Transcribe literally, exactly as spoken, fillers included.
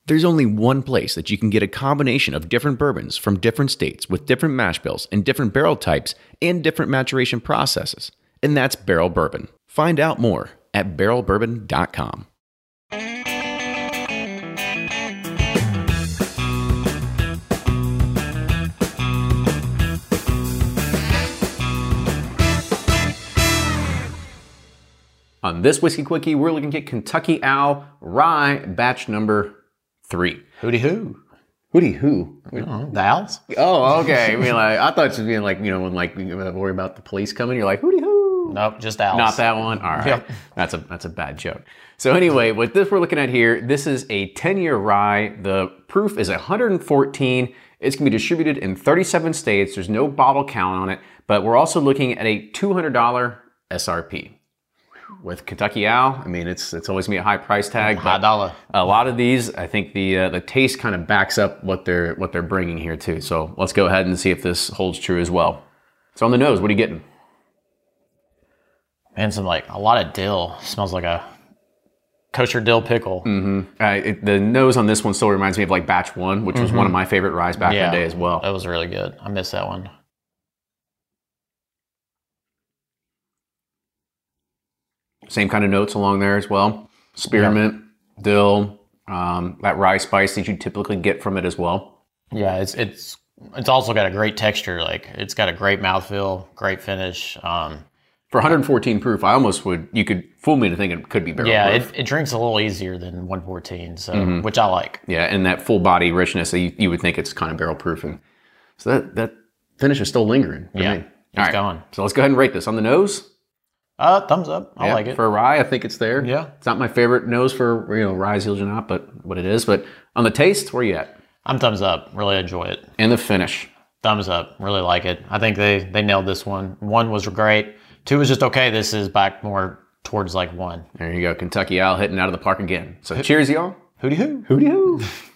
There's only one place that you can get a combination of different bourbons from different states with different mash bills and different barrel types and different maturation processes, and that's Barrel Bourbon. Find out more at barrel bourbon dot com. On this Whiskey Quickie, we're looking at Kentucky Owl Rye batch number three. Hooty hoo. Hooty who? The owls? Oh, okay. I mean, like, I thought it was being like, you know, when like you worry about the police coming, you're like, hooty hoo. Nope, just owls. Not that one. All right. Yep. That's a that's a bad joke. So anyway, what this we're looking at here, this is a ten-year rye. The proof is one hundred fourteen. It's going to be distributed in thirty-seven states. There's no bottle count on it, but we're also looking at a two hundred dollars S R P. With Kentucky Owl, I mean, it's it's always gonna be a high price tag. High dollar. A lot of these, I think the uh, the taste kind of backs up what they're what they're bringing here too. So let's go ahead and see if this holds true as well. So on the nose, what are you getting? And some like a lot of dill. Smells like a kosher dill pickle. Mm-hmm. Uh, it, the nose on this one still reminds me of like batch one, which was mm-hmm. one of my favorite ryes back yeah, in the day as well. That was really good. I missed that one. Same kind of notes along there as well. Spearmint, yeah. dill, um, that rye spice that you typically get from it as well. Yeah, it's it's it's also got a great texture. Like it's got a great mouthfeel, great finish. Um, For one hundred fourteen proof, I almost would, you could fool me to think it could be barrel yeah, proof. it, it drinks a little easier than one fourteen, so mm-hmm. which I like. Yeah, and that full body richness, you, you would think it's kind of barrel proof. And so that, that finish is still lingering. Yeah, me. it's All right, going. So let's go ahead and rate this. On the nose? Uh, thumbs up. I yeah, like it. For a rye, I think it's there. Yeah. It's not my favorite nose for, you know, rye Zildjian, but what it is. But on the taste, where are you at? I'm thumbs up. Really enjoy it. And the finish? Thumbs up. Really like it. I think they, they nailed this one. One was great. Two was just okay. This is back more towards like one. There you go. Kentucky Owl hitting out of the park again. So cheers, y'all. Hooty hoo. Hooty hoo.